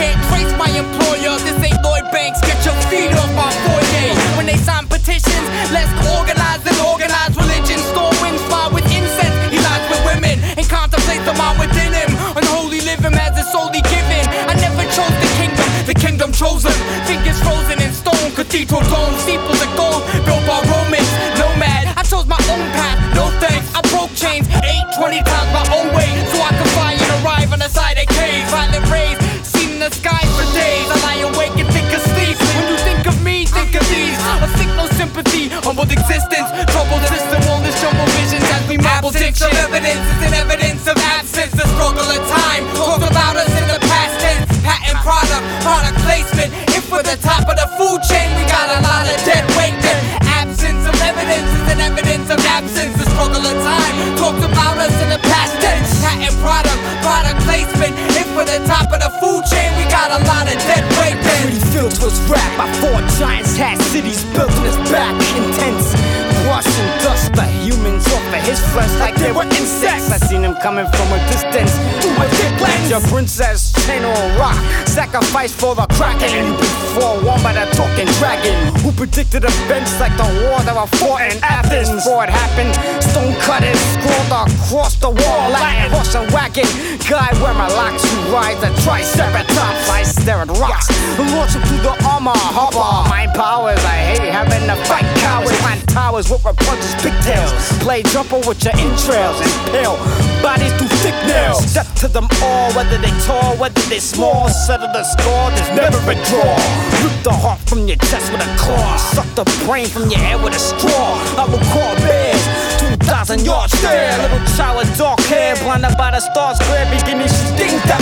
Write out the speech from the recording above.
can't trace my employer. This ain't Lloyd Banks, get your feet off my foyer. When they sign petitions, let's organize and organize religion. Store wings fly with incense, he lies with women and contemplates the mind within him. Unholy living as it's solely given. I never chose the kingdom chosen. Fingers frozen in stone, cathedral domes, steeples of gold built by Romans. Nomad, I chose my own path, no thanks. I broke chains, 20 times my own way, so I could fly and arrive on the side of caves. Violet rays, seen the sky for days. I lie awake and think of sleep. When you think of me, think of these. I seek no sympathy, humbled existence. Troubled system, all this jumble visions as we marble diction. Absence of evidence is an evidence of absence. The struggle of time, talk about us in the past tense. Patent product placement. If we're the top of the food chain, we got a lot of dead weight then. Absence of evidence is an evidence of absence. The struggle of time, talks about us in the past tense. Patent product placement. If we're the top of the food chain, we got a lot of dead weight then. Pretty fields was wrapped by 4 giants, had cities built in his back. Intense, crushing dust the humans off of his flesh like they were insects. I seen him coming from a distance through a thick lens. Your princess chain on rock, sacrifice for the kraken. And you been forewarned by the talking dragon, who predicted events like the war that were fought in Athens. Before it happened, stone cutters scrawled across the wall. Latin horse and wagon, guy wearing locks who ride the triceratops. I stare at rocks, launch him through the armor. Harbor, mind powers, I hate having to fight cowards. Climb towers with Rapunzel's pigtails, play jumper with your entrails, and pale bodies through thick nails. Step to them all, whether they tall, whether they small. Settle the score, there's never a draw. Rip the heart from your chest with a claw, suck the brain from your head with a straw. I will call bears, 2,000 yard stare. Little child with dark hair, blinded by the stars, glare, beginning to sting that